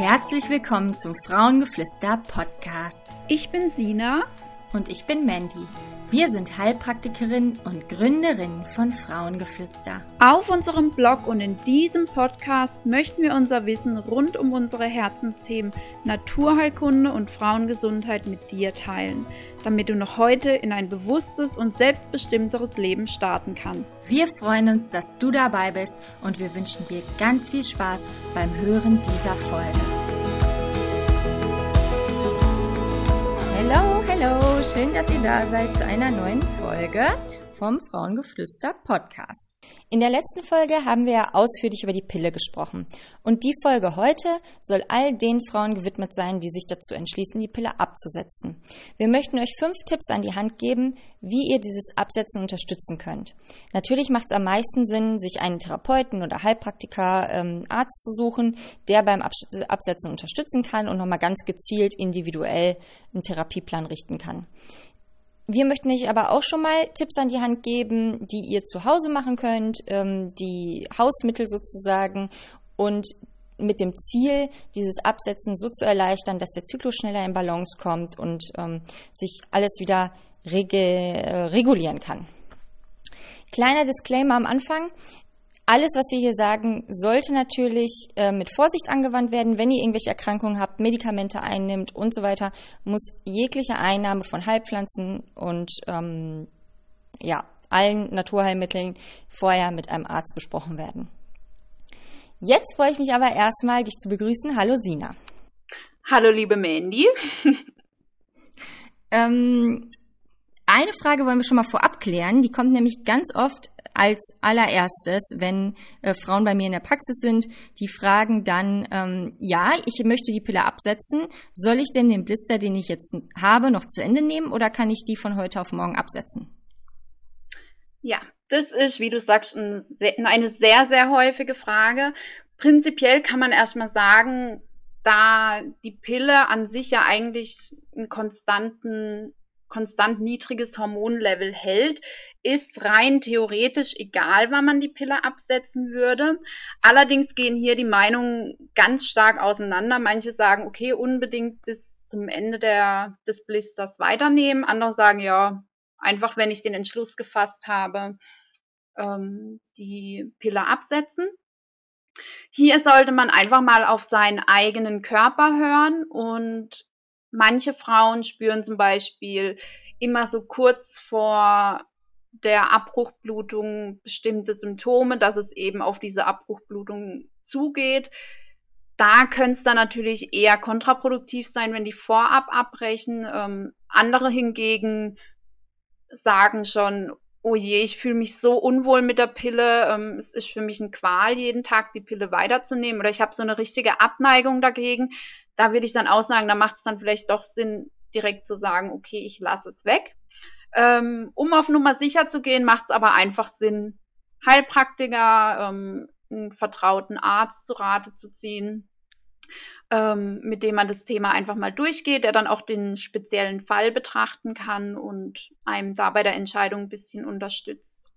Herzlich willkommen zum Frauengeflüster-Podcast. Ich bin Sina. Und ich bin Mandy. Wir sind Heilpraktikerin und Gründerin von Frauengeflüster. Auf unserem Blog und in diesem Podcast möchten wir unser Wissen rund um unsere Herzensthemen Naturheilkunde und Frauengesundheit mit dir teilen, damit du noch heute in ein bewusstes und selbstbestimmteres Leben starten kannst. Wir freuen uns, dass du dabei bist und wir wünschen dir ganz viel Spaß beim Hören dieser Folge. Hallo, schön, dass ihr da seid zu einer neuen Folge vom Frauengeflüster Podcast. In der letzten Folge haben wir ja ausführlich über die Pille gesprochen und die Folge heute soll all den Frauen gewidmet sein, die sich dazu entschließen, die Pille abzusetzen. Wir möchten euch 5 Tipps an die Hand geben, wie ihr dieses Absetzen unterstützen könnt. Natürlich macht es am meisten Sinn, sich einen Therapeuten oder Heilpraktiker, Arzt zu suchen, der beim Absetzen unterstützen kann und nochmal ganz gezielt individuell einen Therapieplan richten kann. Wir möchten euch aber auch schon mal Tipps an die Hand geben, die ihr zu Hause machen könnt, die Hausmittel sozusagen und mit dem Ziel, dieses Absetzen so zu erleichtern, dass der Zyklus schneller in Balance kommt und sich alles wieder regulieren kann. Kleiner Disclaimer am Anfang. Alles, was wir hier sagen, sollte natürlich mit Vorsicht angewandt werden. Wenn ihr irgendwelche Erkrankungen habt, Medikamente einnimmt und so weiter, muss jegliche Einnahme von Heilpflanzen und allen Naturheilmitteln vorher mit einem Arzt besprochen werden. Jetzt freue ich mich aber erstmal, dich zu begrüßen. Hallo Sina. Hallo liebe Mandy. Eine Frage wollen wir schon mal vorab klären. Die kommt nämlich ganz oft als allererstes, wenn Frauen bei mir in der Praxis sind, die fragen dann, ich möchte die Pille absetzen. Soll ich denn den Blister, den ich jetzt habe, noch zu Ende nehmen oder kann ich die von heute auf morgen absetzen? Ja, das ist, wie du sagst, eine sehr, sehr häufige Frage. Prinzipiell kann man erstmal sagen, da die Pille an sich ja eigentlich einen konstant niedriges Hormonlevel hält, ist rein theoretisch egal, wann man die Pille absetzen würde. Allerdings gehen hier die Meinungen ganz stark auseinander. Manche sagen, okay, unbedingt bis zum Ende des Blisters weiternehmen. Andere sagen, ja, einfach, wenn ich den Entschluss gefasst habe, die Pille absetzen. Hier sollte man einfach mal auf seinen eigenen Körper hören und manche Frauen spüren zum Beispiel immer so kurz vor der Abbruchblutung bestimmte Symptome, dass es eben auf diese Abbruchblutung zugeht. Da könnte es dann natürlich eher kontraproduktiv sein, wenn die vorab abbrechen. Andere hingegen sagen schon, oh je, ich fühle mich so unwohl mit der Pille, es ist für mich eine Qual, jeden Tag die Pille weiterzunehmen oder ich habe so eine richtige Abneigung dagegen. Da würde ich dann auch sagen, da macht es dann vielleicht doch Sinn, direkt zu sagen, okay, ich lasse es weg. Um auf Nummer sicher zu gehen, macht es aber einfach Sinn, Heilpraktiker, einen vertrauten Arzt zu Rate zu ziehen, mit dem man das Thema einfach mal durchgeht, der dann auch den speziellen Fall betrachten kann und einem da bei der Entscheidung ein bisschen unterstützt.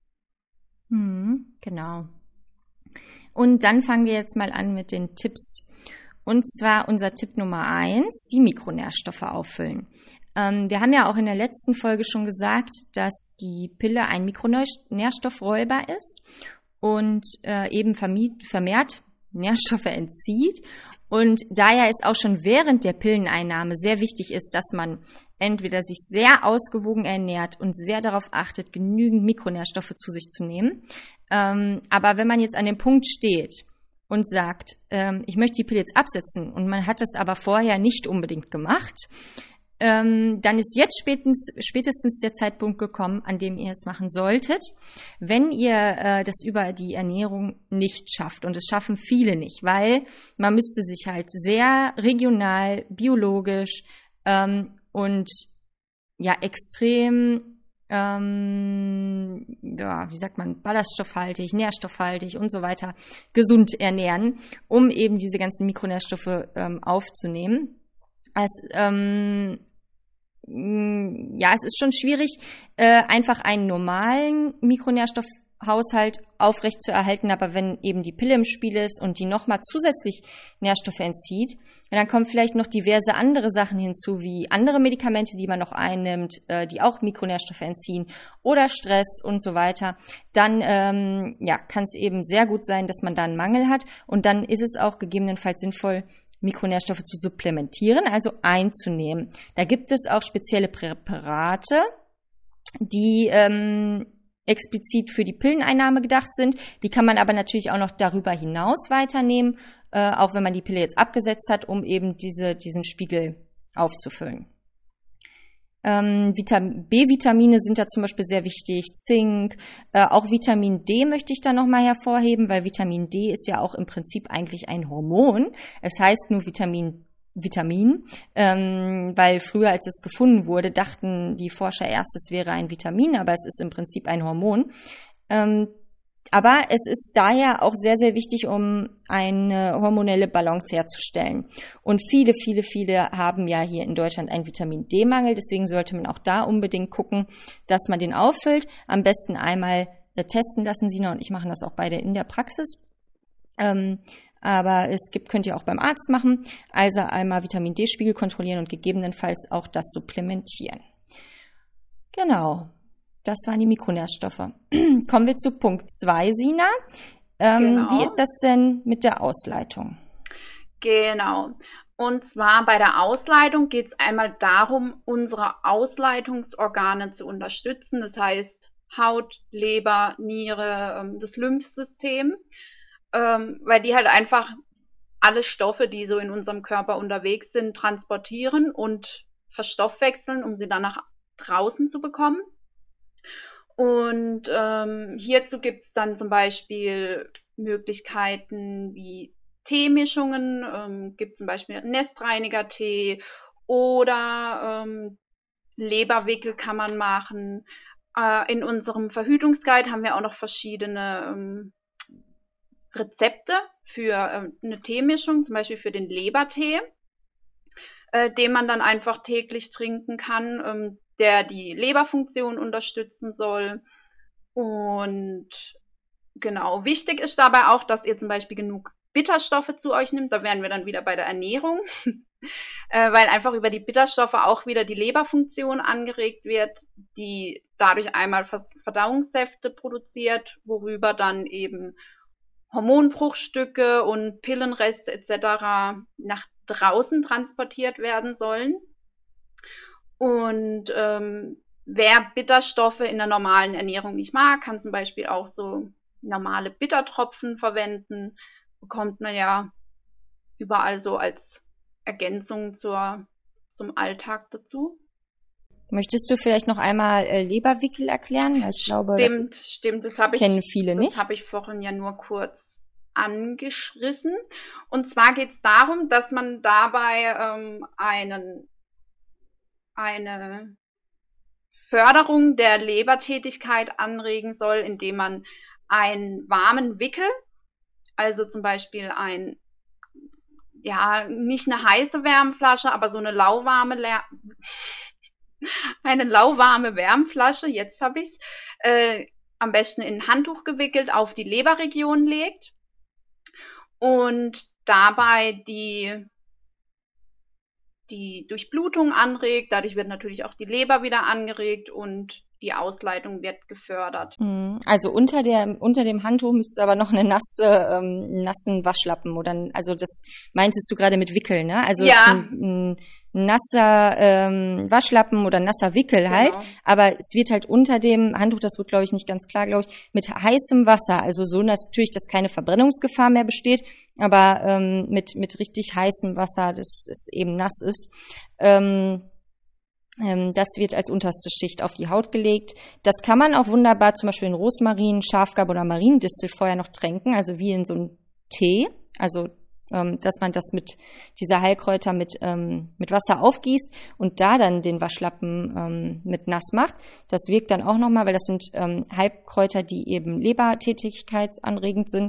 Genau. Und dann fangen wir jetzt mal an mit den Tipps. Und zwar unser Tipp Nummer 1, die Mikronährstoffe auffüllen. Wir haben ja auch in der letzten Folge schon gesagt, dass die Pille ein Mikronährstoffräuber ist und eben vermehrt Nährstoffe entzieht. Und daher ist auch schon während der Pilleneinnahme sehr wichtig ist, dass man entweder sich sehr ausgewogen ernährt und sehr darauf achtet, genügend Mikronährstoffe zu sich zu nehmen. Aber wenn man jetzt an dem Punkt steht und sagt, ich möchte die Pille jetzt absetzen und man hat es aber vorher nicht unbedingt gemacht, dann ist jetzt spätestens der Zeitpunkt gekommen, an dem ihr es machen solltet, wenn ihr das über die Ernährung nicht schafft. Und das schaffen viele nicht, weil man müsste sich halt sehr regional, biologisch und ja extrem ballaststoffhaltig, nährstoffhaltig und so weiter gesund ernähren, um eben diese ganzen Mikronährstoffe aufzunehmen. Es ist schon schwierig, einfach einen normalen Mikronährstoffhaushalt Haushalt aufrecht zu erhalten, aber wenn eben die Pille im Spiel ist und die nochmal zusätzlich Nährstoffe entzieht, dann kommen vielleicht noch diverse andere Sachen hinzu, wie andere Medikamente, die man noch einnimmt, die auch Mikronährstoffe entziehen oder Stress und so weiter. Dann kann es eben sehr gut sein, dass man da einen Mangel hat und dann ist es auch gegebenenfalls sinnvoll, Mikronährstoffe zu supplementieren, also einzunehmen. Da gibt es auch spezielle Präparate, die explizit für die Pilleneinnahme gedacht sind. Die kann man aber natürlich auch noch darüber hinaus weiternehmen, auch wenn man die Pille jetzt abgesetzt hat, um eben diesen Spiegel aufzufüllen. B-Vitamine sind da zum Beispiel sehr wichtig, Zink, auch Vitamin D möchte ich da nochmal hervorheben, weil Vitamin D ist ja auch im Prinzip eigentlich ein Hormon. Es heißt nur Vitamin, weil früher, als es gefunden wurde, dachten die Forscher erst, es wäre ein Vitamin, aber es ist im Prinzip ein Hormon. Aber es ist daher auch sehr, sehr wichtig, um eine hormonelle Balance herzustellen. Und viele haben ja hier in Deutschland einen Vitamin-D-Mangel. Deswegen sollte man auch da unbedingt gucken, dass man den auffüllt. Am besten einmal testen lassen. Sina und ich machen das auch beide in der Praxis. Aber könnt ihr auch beim Arzt machen. Also einmal Vitamin-D-Spiegel kontrollieren und gegebenenfalls auch das supplementieren. Genau. Das waren die Mikronährstoffe. Kommen wir zu Punkt 2, Sina. Genau. Wie ist das denn mit der Ausleitung? Genau. Und zwar bei der Ausleitung geht es einmal darum, unsere Ausleitungsorgane zu unterstützen. Das heißt Haut, Leber, Niere, das Lymphsystem. Weil die halt einfach alle Stoffe, die so in unserem Körper unterwegs sind, transportieren und verstoffwechseln, um sie dann nach draußen zu bekommen. Und hierzu gibt es dann zum Beispiel Möglichkeiten wie Teemischungen, gibt zum Beispiel Nestreiniger-Tee oder Leberwickel kann man machen. In unserem Verhütungsguide haben wir auch noch verschiedene Rezepte für eine Teemischung, zum Beispiel für den Lebertee, den man dann einfach täglich trinken kann, der die Leberfunktion unterstützen soll. Und genau, wichtig ist dabei auch, dass ihr zum Beispiel genug Bitterstoffe zu euch nimmt. Da wären wir dann wieder bei der Ernährung, weil einfach über die Bitterstoffe auch wieder die Leberfunktion angeregt wird, die dadurch einmal Verdauungssäfte produziert, worüber dann eben Hormonbruchstücke und Pillenreste etc. nach draußen transportiert werden sollen. Und wer Bitterstoffe in der normalen Ernährung nicht mag, kann zum Beispiel auch so normale Bittertropfen verwenden. Bekommt man ja überall so als Ergänzung zum Alltag dazu. Möchtest du vielleicht noch einmal Leberwickel erklären? Weil ich glaube, stimmt. Das kennen viele nicht. Das habe ich vorhin ja nur kurz angeschrissen. Und zwar geht es darum, dass man dabei eine Förderung der Lebertätigkeit anregen soll, indem man einen warmen Wickel, also zum Beispiel nicht eine heiße Wärmflasche, aber so eine lauwarme Wärmflasche, jetzt habe ich es, am besten in ein Handtuch gewickelt auf die Leberregion legt und dabei die Durchblutung anregt. Dadurch wird natürlich auch die Leber wieder angeregt und die Ausleitung wird gefördert. Also unter dem Handtuch müsste aber noch einen nassen Waschlappen oder, also das meintest du gerade mit Wickeln, ne? Also ja. ein nasser Waschlappen oder nasser Wickel halt, Genau. Aber es wird halt unter dem Handtuch, das wird glaube ich nicht ganz klar, glaube ich, mit heißem Wasser, also so natürlich, dass keine Verbrennungsgefahr mehr besteht, aber mit richtig heißem Wasser, das es eben nass ist. Das wird als unterste Schicht auf die Haut gelegt. Das kann man auch wunderbar zum Beispiel in Rosmarin, Schafgarbe oder Mariendistel vorher noch tränken, also wie in so einem Tee. Also dass man das mit dieser Heilkräuter mit Wasser aufgießt und da dann den Waschlappen mit nass macht. Das wirkt dann auch nochmal, weil das sind Heilkräuter, die eben lebertätigkeitsanregend sind,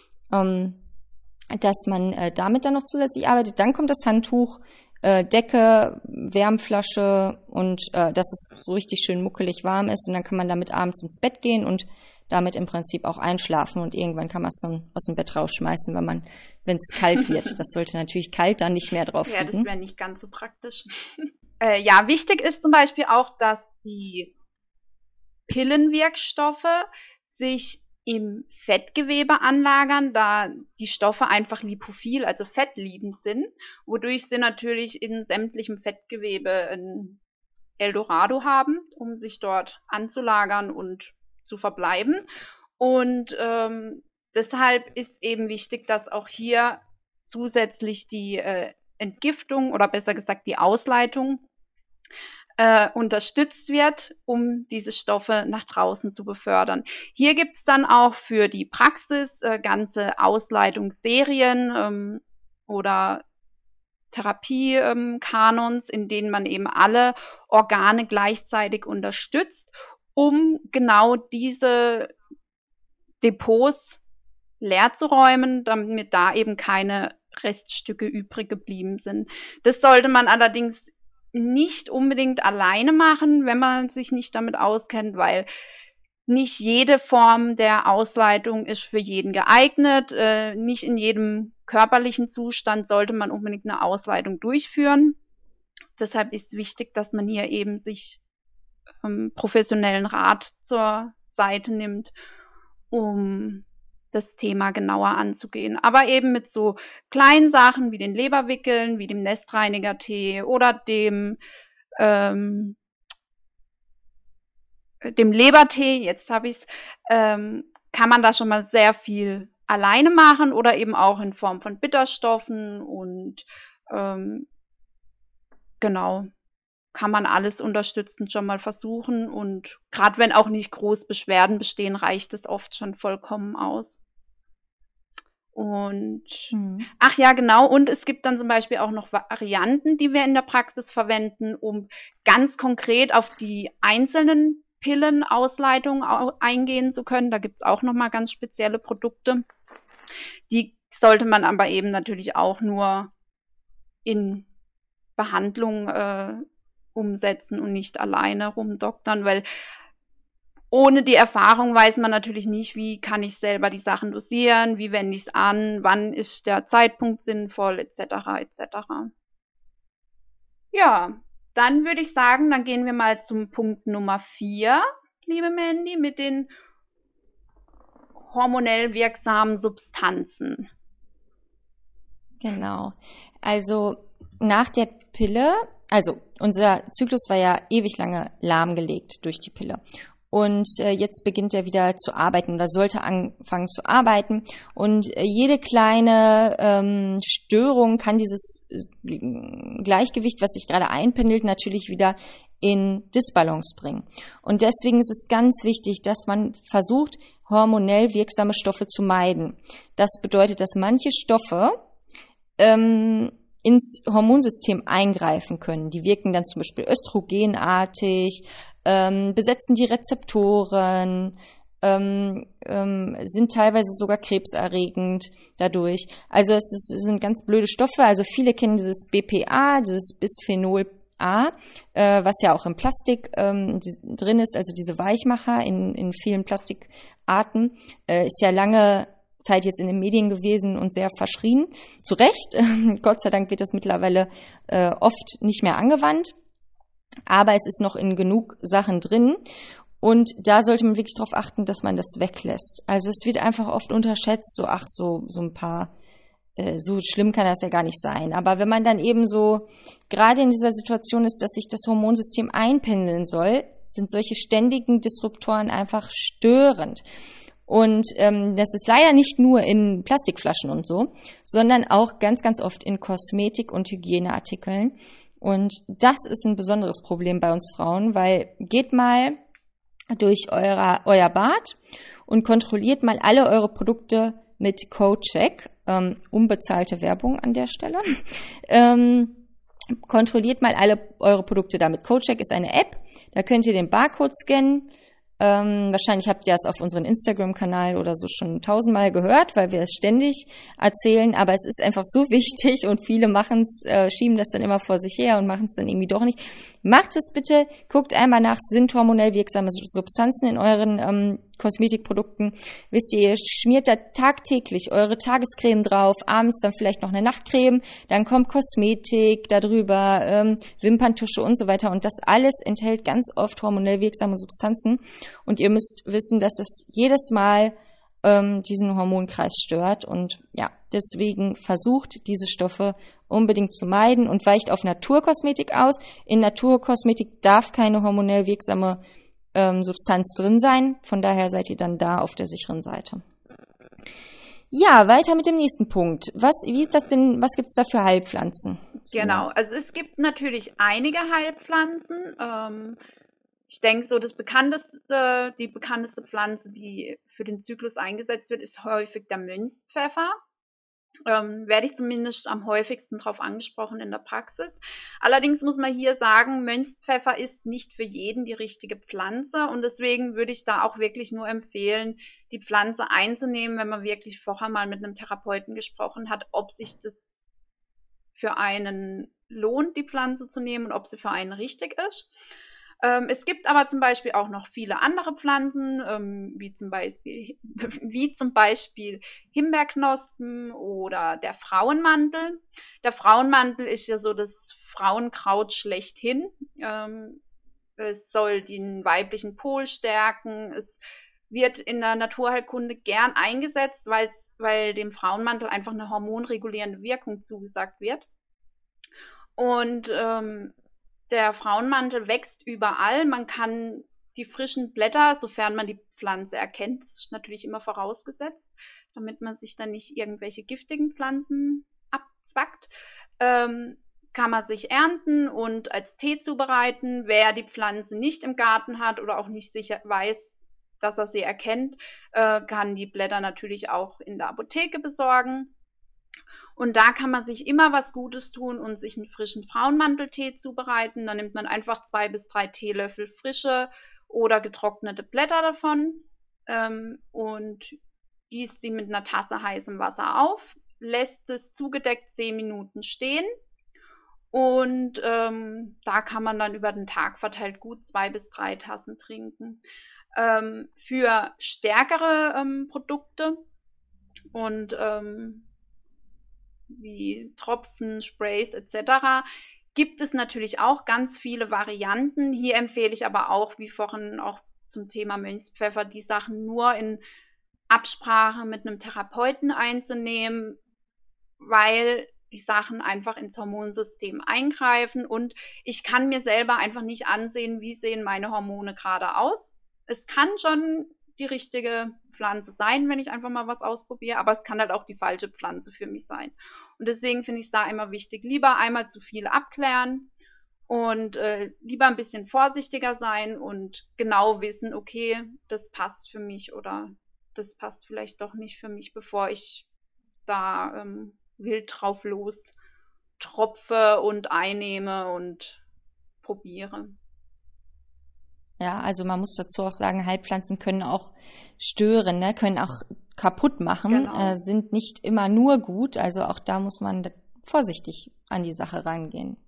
dass man damit dann noch zusätzlich arbeitet. Dann kommt das Handtuch, Decke, Wärmflasche und dass es so richtig schön muckelig warm ist und dann kann man damit abends ins Bett gehen und damit im Prinzip auch einschlafen und irgendwann kann man es dann aus dem Bett rausschmeißen, wenn es kalt wird. Das sollte natürlich kalt dann nicht mehr drauf liegen. Ja, das wäre nicht ganz so praktisch. Ja, wichtig ist zum Beispiel auch, dass die Pillenwirkstoffe sich im Fettgewebe anlagern, da die Stoffe einfach lipophil, also fettliebend sind, wodurch sie natürlich in sämtlichem Fettgewebe ein Eldorado haben, um sich dort anzulagern und zu verbleiben. Und deshalb ist eben wichtig, dass auch hier zusätzlich die Entgiftung oder besser gesagt die Ausleitung unterstützt wird, um diese Stoffe nach draußen zu befördern. Hier gibt's dann auch für die Praxis ganze Ausleitungsserien oder Therapiekanons, in denen man eben alle Organe gleichzeitig unterstützt, um genau diese Depots leer zu räumen, damit da eben keine Reststücke übrig geblieben sind. Das sollte man allerdings nicht unbedingt alleine machen, wenn man sich nicht damit auskennt, weil nicht jede Form der Ausleitung ist für jeden geeignet. Nicht in jedem körperlichen Zustand sollte man unbedingt eine Ausleitung durchführen. Deshalb ist es wichtig, dass man hier eben sich professionellen Rat zur Seite nimmt, um das Thema genauer anzugehen. Aber eben mit so kleinen Sachen wie den Leberwickeln, wie dem Nestreiniger-Tee oder dem Lebertee, jetzt habe ich es, kann man da schon mal sehr viel alleine machen oder eben auch in Form von Bitterstoffen und genau, kann man alles unterstützend schon mal versuchen und gerade wenn auch nicht groß Beschwerden bestehen, reicht es oft schon vollkommen aus. Und ach ja, genau, und es gibt dann zum Beispiel auch noch Varianten, die wir in der Praxis verwenden, um ganz konkret auf die einzelnen Pillenausleitungen eingehen zu können. Da gibt's auch nochmal ganz spezielle Produkte. Die sollte man aber eben natürlich auch nur in Behandlung umsetzen und nicht alleine rumdoktern, weil ohne die Erfahrung weiß man natürlich nicht, wie kann ich selber die Sachen dosieren, wie wende ich es an, wann ist der Zeitpunkt sinnvoll, etc. etc. Ja, dann würde ich sagen, dann gehen wir mal zum Punkt Nummer 4, liebe Mandy, mit den hormonell wirksamen Substanzen. Genau. Also nach der Pille, also unser Zyklus war ja ewig lange lahmgelegt durch die Pille. Und jetzt beginnt er wieder zu arbeiten oder sollte anfangen zu arbeiten. Und jede kleine Störung kann dieses Gleichgewicht, was sich gerade einpendelt, natürlich wieder in Disbalance bringen. Und deswegen ist es ganz wichtig, dass man versucht, hormonell wirksame Stoffe zu meiden. Das bedeutet, dass manche Stoffe ins Hormonsystem eingreifen können. Die wirken dann zum Beispiel östrogenartig, besetzen die Rezeptoren, sind teilweise sogar krebserregend dadurch. Also es sind ganz blöde Stoffe. Also viele kennen dieses BPA, dieses Bisphenol A, was ja auch im Plastik drin ist, also diese Weichmacher in vielen Plastikarten, ist ja lange Zeit jetzt in den Medien gewesen und sehr verschrien. Zu Recht. Gott sei Dank wird das mittlerweile oft nicht mehr angewandt. Aber es ist noch in genug Sachen drin. Und da sollte man wirklich darauf achten, dass man das weglässt. Also es wird einfach oft unterschätzt, so ein paar, so schlimm kann das ja gar nicht sein. Aber wenn man dann eben so gerade in dieser Situation ist, dass sich das Hormonsystem einpendeln soll, sind solche ständigen Disruptoren einfach störend. Und das ist leider nicht nur in Plastikflaschen und so, sondern auch ganz, ganz oft in Kosmetik- und Hygieneartikeln. Und das ist ein besonderes Problem bei uns Frauen, weil geht mal durch euer Bad und kontrolliert mal alle eure Produkte mit CodeCheck, unbezahlte Werbung an der Stelle. Kontrolliert mal alle eure Produkte da mit CodeCheck, ist eine App, da könnt ihr den Barcode scannen. Wahrscheinlich habt ihr es auf unserem Instagram-Kanal oder so schon 1000-mal gehört, weil wir es ständig erzählen, aber es ist einfach so wichtig und viele schieben das dann immer vor sich her und machen es dann irgendwie doch nicht. Macht es bitte, guckt einmal nach, sind hormonell wirksame Substanzen in euren Kosmetikprodukten. Wisst ihr schmiert da tagtäglich eure Tagescreme drauf, abends dann vielleicht noch eine Nachtcreme, dann kommt Kosmetik darüber, Wimperntusche und so weiter. Und das alles enthält ganz oft hormonell wirksame Substanzen. Und ihr müsst wissen, dass es jedes Mal diesen Hormonkreis stört. Und ja, deswegen versucht diese Stoffe unbedingt zu meiden und weicht auf Naturkosmetik aus. In Naturkosmetik darf keine hormonell wirksame Substanz drin sein. Von daher seid ihr dann da auf der sicheren Seite. Ja, weiter mit dem nächsten Punkt. Wie ist das denn, was gibt es da für Heilpflanzen? Genau, also es gibt natürlich einige Heilpflanzen. Ich denke, so die bekannteste Pflanze, die für den Zyklus eingesetzt wird, ist häufig der Mönchspfeffer. Werde ich zumindest am häufigsten drauf angesprochen in der Praxis. Allerdings muss man hier sagen, Mönchspfeffer ist nicht für jeden die richtige Pflanze und deswegen würde ich da auch wirklich nur empfehlen, die Pflanze einzunehmen, wenn man wirklich vorher mal mit einem Therapeuten gesprochen hat, ob sich das für einen lohnt, die Pflanze zu nehmen und ob sie für einen richtig ist. Es gibt aber zum Beispiel auch noch viele andere Pflanzen, wie zum Beispiel Himbeerknospen oder der Frauenmantel. Der Frauenmantel ist ja so das Frauenkraut schlechthin. Es soll den weiblichen Pol stärken. Es wird in der Naturheilkunde gern eingesetzt, weil dem Frauenmantel einfach eine hormonregulierende Wirkung zugesagt wird. Und der Frauenmantel wächst überall. Man kann die frischen Blätter, sofern man die Pflanze erkennt, das ist natürlich immer vorausgesetzt, damit man sich dann nicht irgendwelche giftigen Pflanzen abzwackt, kann man sich ernten und als Tee zubereiten. Wer die Pflanze nicht im Garten hat oder auch nicht sicher weiß, dass er sie erkennt, kann die Blätter natürlich auch in der Apotheke besorgen. Und da kann man sich immer was Gutes tun und sich einen frischen Frauenmanteltee zubereiten. Dann nimmt man einfach 2 bis 3 Teelöffel frische oder getrocknete Blätter davon und gießt sie mit einer Tasse heißem Wasser auf, lässt es zugedeckt 10 Minuten stehen und da kann man dann über den Tag verteilt gut 2 bis 3 Tassen trinken. Für stärkere Produkte und wie Tropfen, Sprays etc. gibt es natürlich auch ganz viele Varianten. Hier empfehle ich aber auch, wie vorhin auch zum Thema Mönchspfeffer, die Sachen nur in Absprache mit einem Therapeuten einzunehmen, weil die Sachen einfach ins Hormonsystem eingreifen und ich kann mir selber einfach nicht ansehen, wie sehen meine Hormone gerade aus. Es kann schon die richtige Pflanze sein, wenn ich einfach mal was ausprobiere, aber es kann halt auch die falsche Pflanze für mich sein. Und deswegen finde ich es da immer wichtig, lieber einmal zu viel abklären und lieber ein bisschen vorsichtiger sein und genau wissen, okay, das passt für mich oder das passt vielleicht doch nicht für mich, bevor ich da wild drauf los tropfe und einnehme und probiere. Ja, also man muss dazu auch sagen, Heilpflanzen können auch stören, ne? Können auch kaputt machen, Genau. Sind nicht immer nur gut. Also auch da muss man vorsichtig an die Sache rangehen.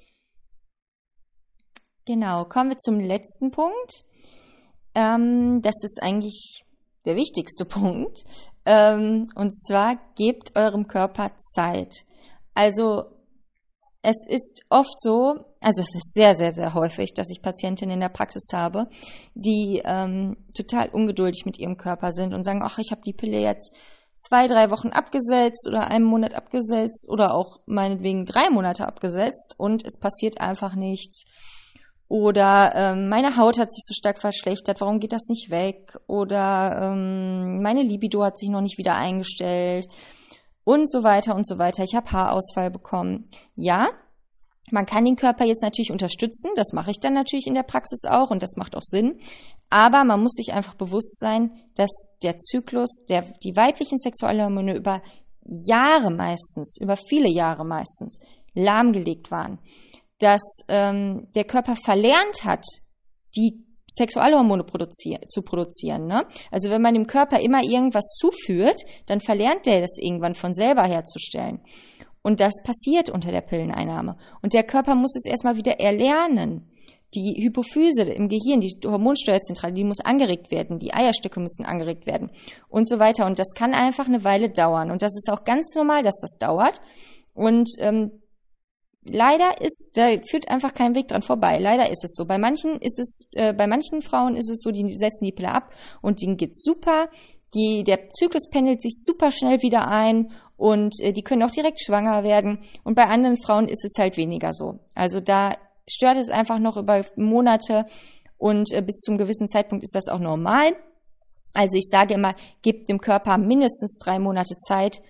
Genau, kommen wir zum letzten Punkt. Das ist eigentlich der wichtigste Punkt. Und zwar, gebt eurem Körper Zeit. Also es ist oft so, also es ist sehr, sehr, sehr häufig, dass ich Patientinnen in der Praxis habe, die total ungeduldig mit ihrem Körper sind und sagen, ach, ich habe die Pille jetzt 2-3 Wochen abgesetzt oder einen Monat abgesetzt oder auch meinetwegen 3 Monate abgesetzt und es passiert einfach nichts. Oder meine Haut hat sich so stark verschlechtert, warum geht das nicht weg? Oder meine Libido hat sich noch nicht wieder eingestellt. Und so weiter und so weiter. Ich habe Haarausfall bekommen. Ja, man kann den Körper jetzt natürlich unterstützen. Das mache ich dann natürlich in der Praxis auch und das macht auch Sinn. Aber man muss sich einfach bewusst sein, dass der Zyklus, die weiblichen Sexualhormone über Jahre meistens, über viele Jahre meistens, lahmgelegt waren. Dass der Körper verlernt hat, die Sexualhormone zu produzieren. Ne? Also wenn man dem Körper immer irgendwas zuführt, dann verlernt der das irgendwann von selber herzustellen. Und das passiert unter der Pilleneinnahme. Und der Körper muss es erstmal wieder erlernen, Die Hypophyse im Gehirn, die Hormonsteuerzentrale, die muss angeregt werden, die Eierstöcke müssen angeregt werden und so weiter. Und das kann einfach eine Weile dauern. Und das ist auch ganz normal, dass das dauert. Und leider da führt einfach kein Weg dran vorbei. Leider ist es so. Bei manchen Frauen ist es so, die setzen die Pille ab und denen geht's super. Der Zyklus pendelt sich super schnell wieder ein und die können auch direkt schwanger werden. Und bei anderen Frauen ist es halt weniger so. Also da stört es einfach noch über Monate und bis zum gewissen Zeitpunkt ist das auch normal. Also ich sage immer, gebt dem Körper mindestens 3 Monate Zeit,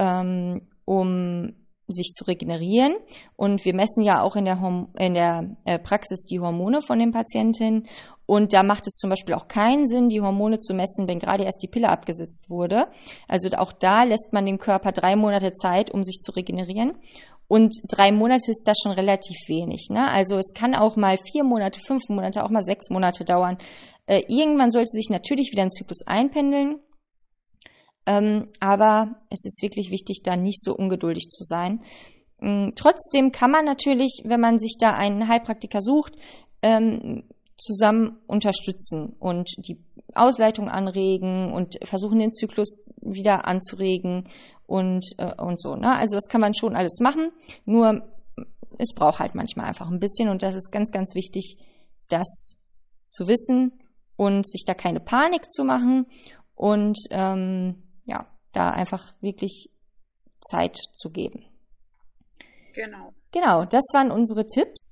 um sich zu regenerieren. Und wir messen ja auch in der Praxis die Hormone von den Patientinnen. Und da macht es zum Beispiel auch keinen Sinn, die Hormone zu messen, wenn gerade erst die Pille abgesetzt wurde. Also auch da lässt man dem Körper 3 Monate Zeit, um sich zu regenerieren. Und 3 Monate ist das schon relativ wenig, ne? Also es kann auch mal 4 Monate, 5 Monate, auch mal 6 Monate dauern. Irgendwann sollte sich natürlich wieder ein Zyklus einpendeln. Aber es ist wirklich wichtig, da nicht so ungeduldig zu sein. Trotzdem kann man natürlich, wenn man sich da einen Heilpraktiker sucht, zusammen unterstützen und die Ausleitung anregen und versuchen, den Zyklus wieder anzuregen und so, ne? Also das kann man schon alles machen, nur es braucht halt manchmal einfach ein bisschen und das ist ganz, ganz wichtig, das zu wissen und sich da keine Panik zu machen und da einfach wirklich Zeit zu geben. Genau, das waren unsere Tipps.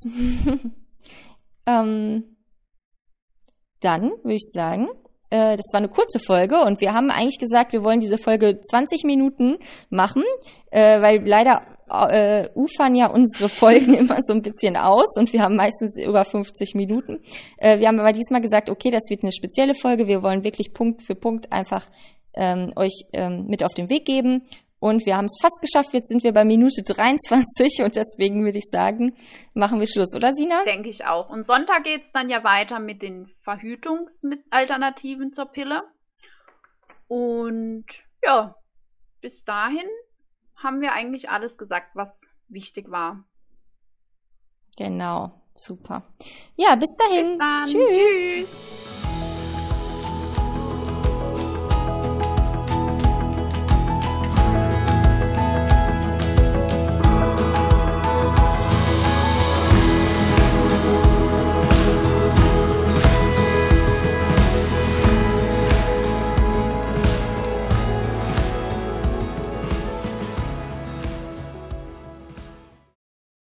Dann würde ich sagen, das war eine kurze Folge und wir haben eigentlich gesagt, wir wollen diese Folge 20 Minuten machen, weil leider ufern ja unsere Folgen immer so ein bisschen aus und wir haben meistens über 50 Minuten. Wir haben aber diesmal gesagt, okay, das wird eine spezielle Folge, wir wollen wirklich Punkt für Punkt einfach euch mit auf den Weg geben. Und wir haben es fast geschafft. Jetzt sind wir bei Minute 23 und deswegen würde ich sagen, machen wir Schluss, oder Sina? Denke ich auch. Und Sonntag geht es dann ja weiter mit den Verhütungsalternativen zur Pille. Und ja, bis dahin haben wir eigentlich alles gesagt, was wichtig war. Genau, super. Ja, bis dahin. Bis dann. Tschüss.